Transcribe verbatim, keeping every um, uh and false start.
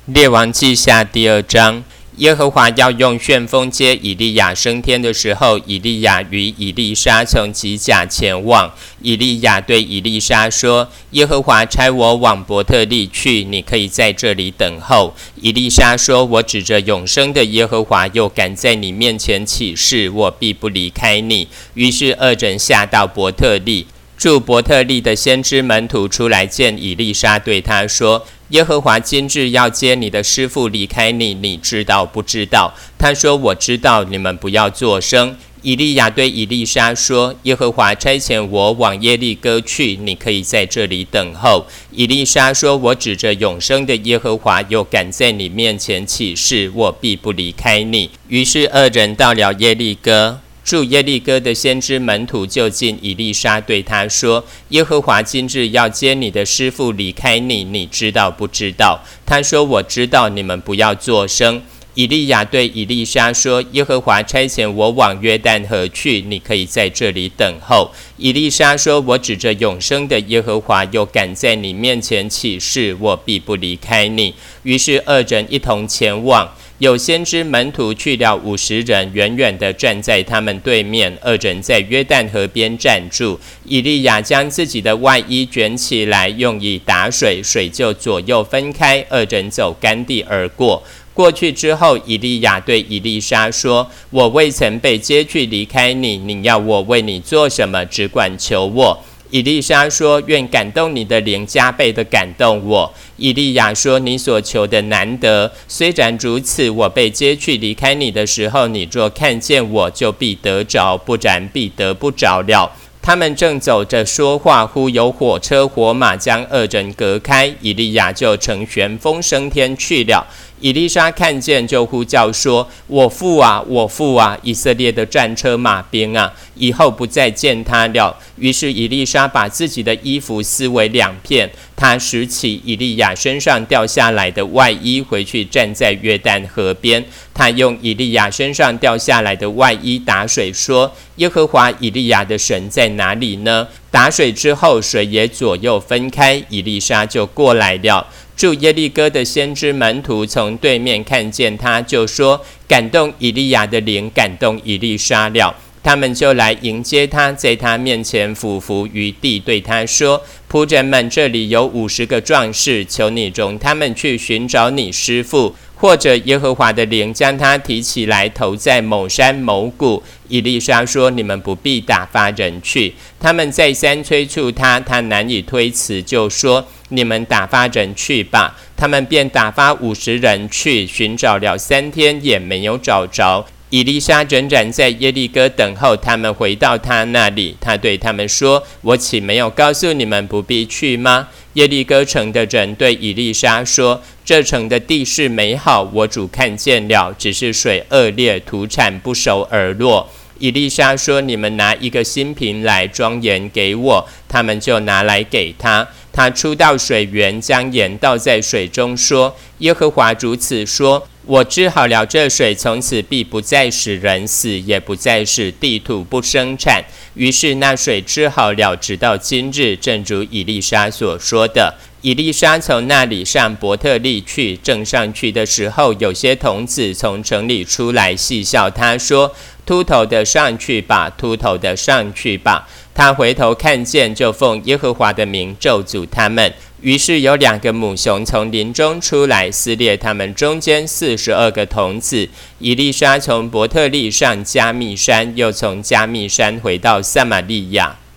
列王记下第二章，耶和华要用旋风接以利亚升天的时候，以利亚与以利沙从吉甲前往。以利亚对以利沙说：耶和华差我往伯特利去，你可以在这里等候。以利沙说：我指着永生的耶和华，又敢在你面前起誓，我必不离开你。于是二人下到伯特利。住伯特利的先知门徒出来见以利沙，对他说：耶和华今日要接你的师父离开你，你知道不知道？他说：我知道，你们不要作声。以利亚对以利沙说：耶和华差遣我往耶利哥去，你可以在这里等候。以利沙说：我指着永生的耶和华，又敢在你面前起誓，我必不离开你。于是二人到了耶利哥。住耶利哥的先知门徒就近以利沙，对他说：耶和华今日要接你的师父离开你，你知道不知道？他说：我知道，你们不要作声。以利亚对以利沙说：耶和华差遣我往约旦河去，你可以在这里等候。以利沙说：我指着永生的耶和华，又敢在你面前起誓，我必不离开你。于是二人一同前往。有先知门徒去了五十人，远远地站在他们对面。二人在约旦河边站住。以利亚将自己的外衣卷起来，用以打水，水就左右分开，二人走干地而过。过去之后，以利亚对以利沙说：我未曾被接去离开你，你要我为你做什么，只管求我。以利沙说：愿感动你的灵加倍的感动我。以利亚说：你所求的难得，虽然如此，我被接去离开你的时候，你若看见我，就必得着，不然必得不着了。他们正走着说话，忽有火车火马将二人隔开，以利亚就乘旋风升天去了。以利沙看见，就呼叫说：我父啊，我父啊，以色列的战车马兵啊，以后不再见他了。于是以利沙把自己的衣服撕为两片，他拾起以利亚身上掉下来的外衣，回去站在约旦河边。他用以利亚身上掉下来的外衣打水，说：耶和华以利亚的神在哪里呢？打水之后，水也左右分开，以利沙就过来了。住耶利哥的先知门徒从对面看见他，就说：感动以利亚的灵感动以利沙了。他们就来迎接他，在他面前俯伏于地，对他说：仆人们，这里有五十个壮士，求你容他们去寻找你师父，或者耶和华的灵将他提起来，投在某山某谷。以利沙说：你们不必打发人去。他们再三催促他，他难以推辞，就说：你们打发人去吧。他们便打发五十人去，寻找了三天，也没有找着。以利沙仍然在耶利哥等候他们回到他那里。他对他们说：我岂没有告诉你们不必去吗？耶利哥城的人对以利沙说：这城的地势美好，我主看见了，只是水恶劣，土产不熟而落。以利沙说：你们拿一个新瓶来装盐给我。他们就拿来给他。他出到水源，将盐倒在水中，说：耶和华如此说，我治好了这水，从此必不再使人死，也不再使地土不生产。于是那水治好了，直到今日，正如以利沙所说的。以利沙从那里上伯特利去，正上去的时候，有些童子从城里出来戏笑他，说：秃头的上去吧，秃头的上去吧。他回头看见，就奉耶和华的名咒诅他们。于是有两个母熊从林中出来，撕裂他们中间四十二个童子。以利沙从伯特利上加密山，又从加密山回到撒玛利亚。